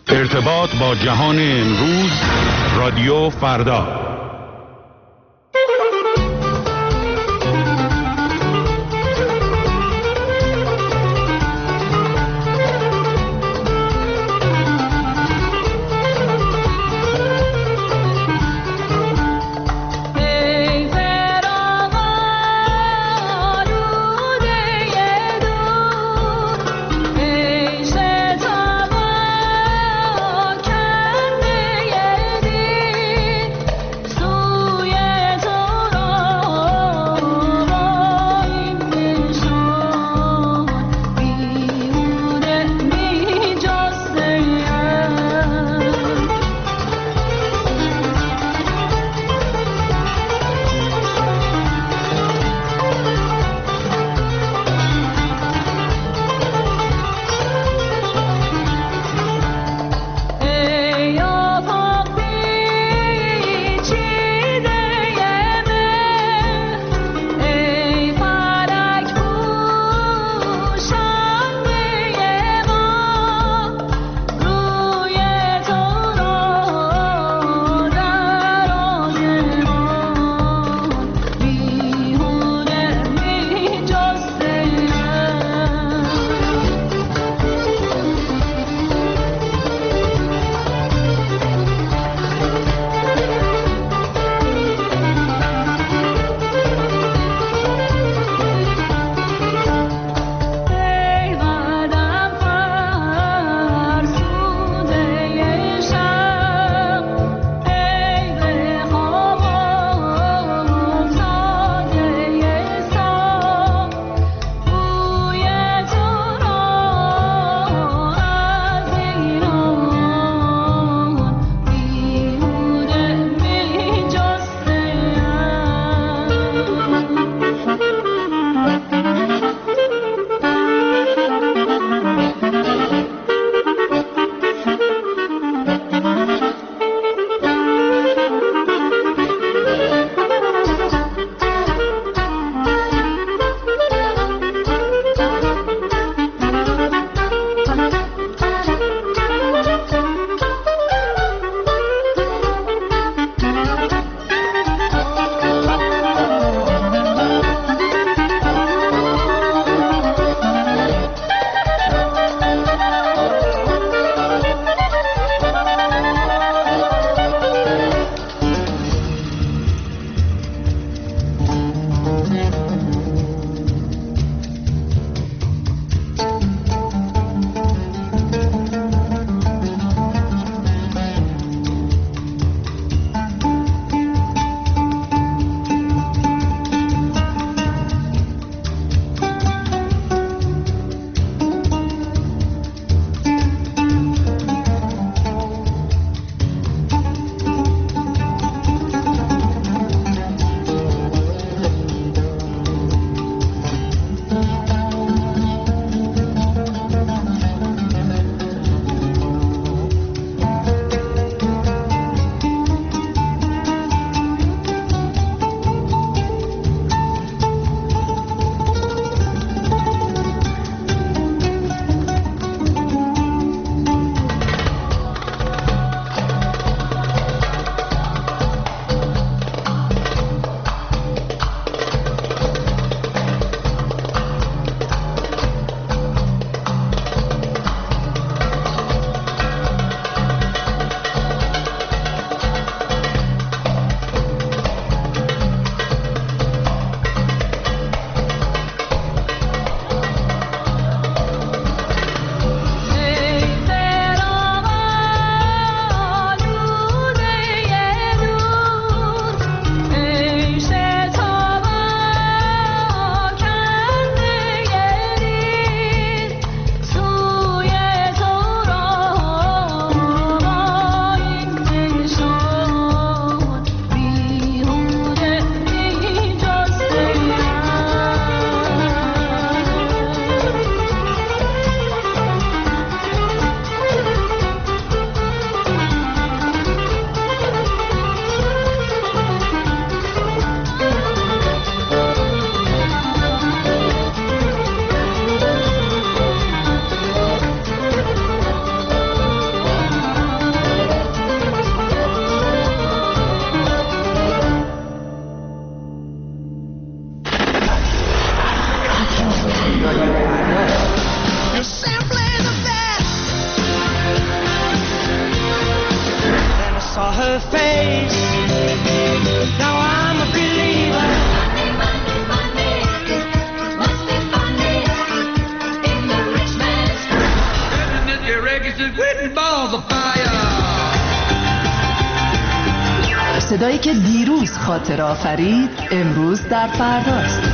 ارتباط با جهان امروز، رادیو فردا. her face. Now I'm a believer. Monday, must be funny in the rich man's world. And the reggae is written balls of fire. صدایی که دیروز خاطر آفرید امروز در فرداست.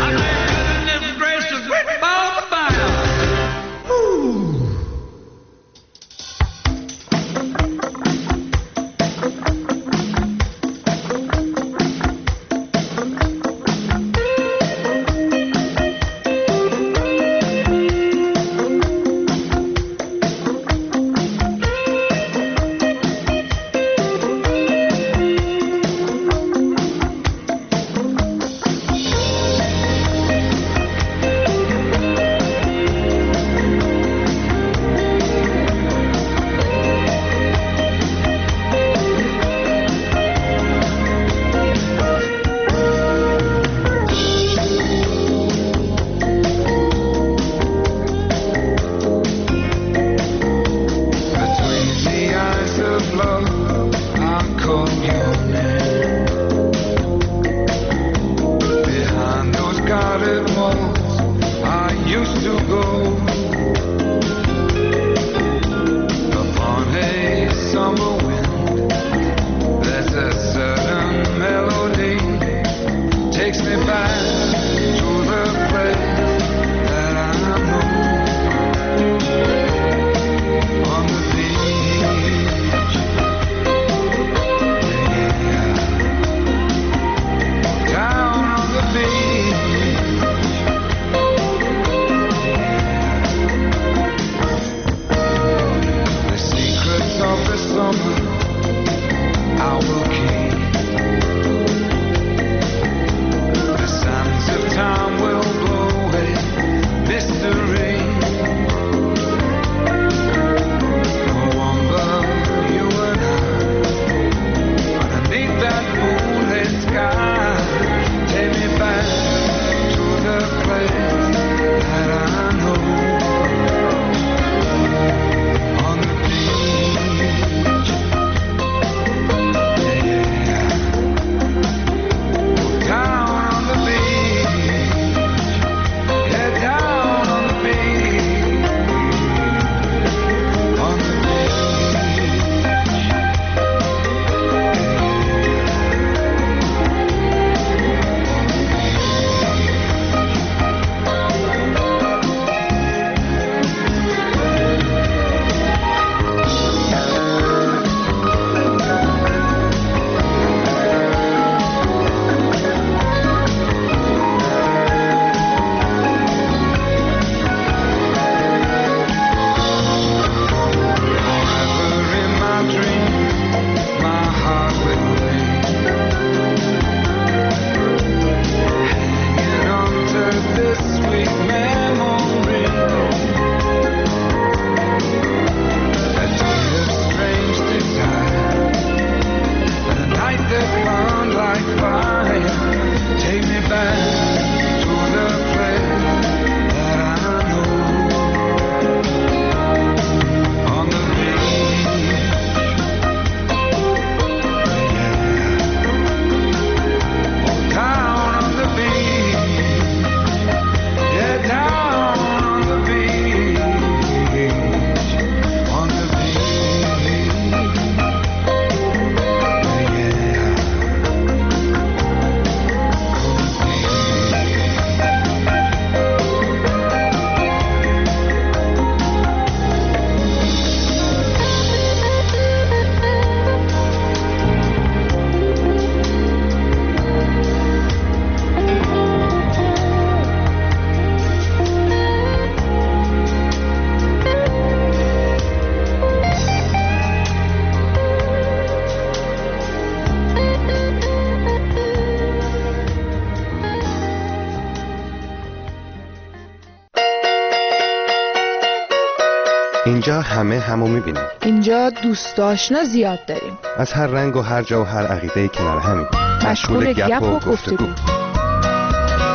اینجا همه همو میبینیم. اینجا دوست آشنا زیاد داریم. از هر رنگ و هر جا و هر عقیده‌ای کنار همیم. مشغول گپ و گفتگو.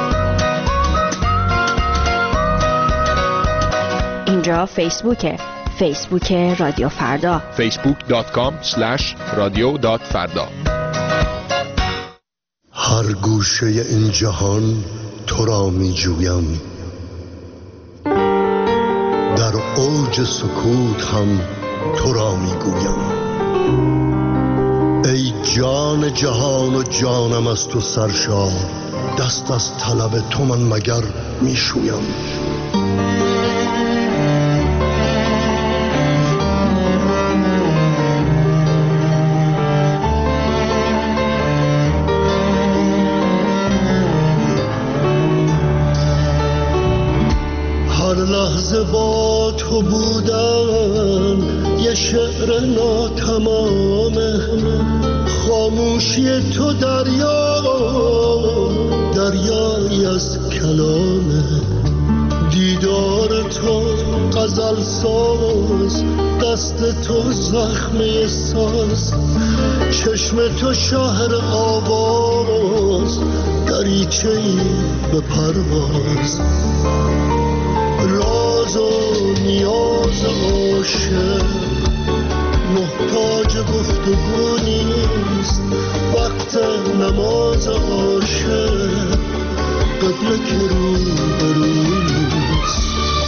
اینجا فیسبوکه. فیسبوک رادیو فردا facebook.com/radio.farda. هر گوشه این جهان تو را می جویم، در اوج سکوت هم تو را می گویم. ای جان جهان و جانم از تو سرشار، دست از طلب تو من مگر می شویم. هر لحظه با تو بودن یه شعر ناتمامه، خاموشی تو دریایی از کلامه. دیدار تو غزل ساز، دست تو زخمه ساز، چشم تو شهر آواز، دریچه‌ای به پرواز. راز و نیاز عاشق محتاج گفتگو نیست، وقت نماز عاشق قبله که رو برو نیست.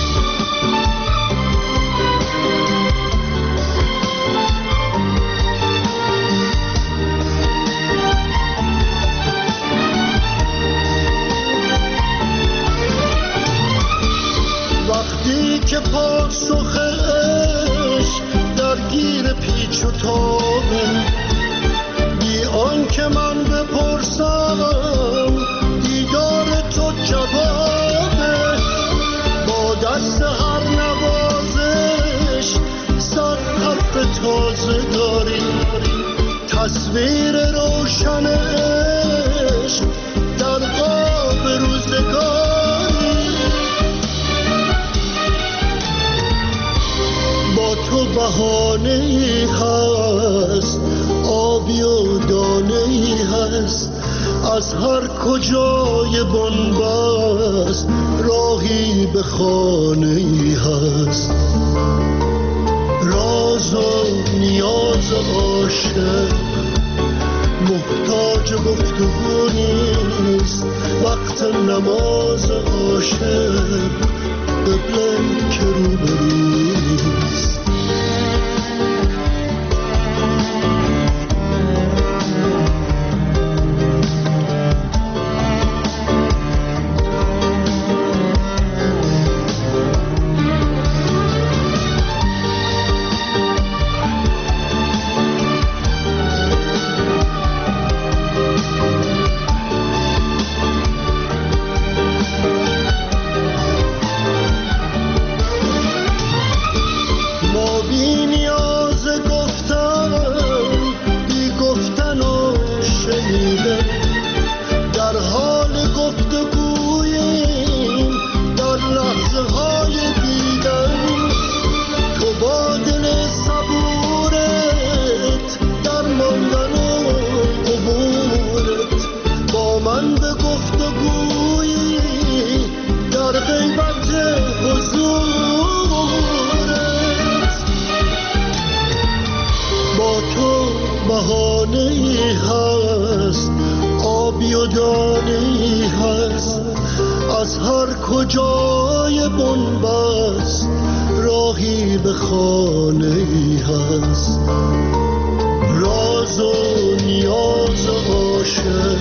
وقتی که پاسخ عشق درگیر پیچ و تابه، بی آن که من بپرسم دیدار تو جوابه. با دست هر نوازش صد حرف تازه داری، تصویر روشن عشق در قاب روزگاری. با تو بهانه‌ای هست، آبی و دانه‌ای هست، از هر کجای بنبست راهی به خانه‌ای هست. راز و نیاز عاشق محتاج گفتگو نیست، وقت نماز عاشق قبله که روبرو نیست. کجای بنبست راهی به خانه‌ای هست. راز و نیاز عاشق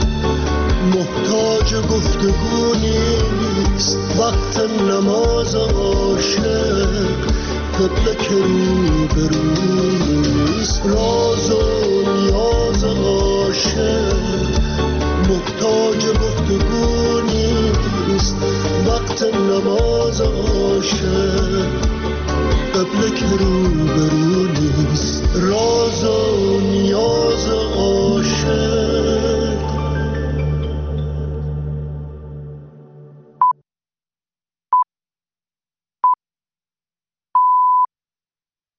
محتاج گفتگو نیست، وقت نماز عاشق قبله که روبرو نیست. راز و نیاز عاشق محتاج گفتگو نیست، وقت نماز عاشق قبله که روبرو نیست. راز و نیاز عاشق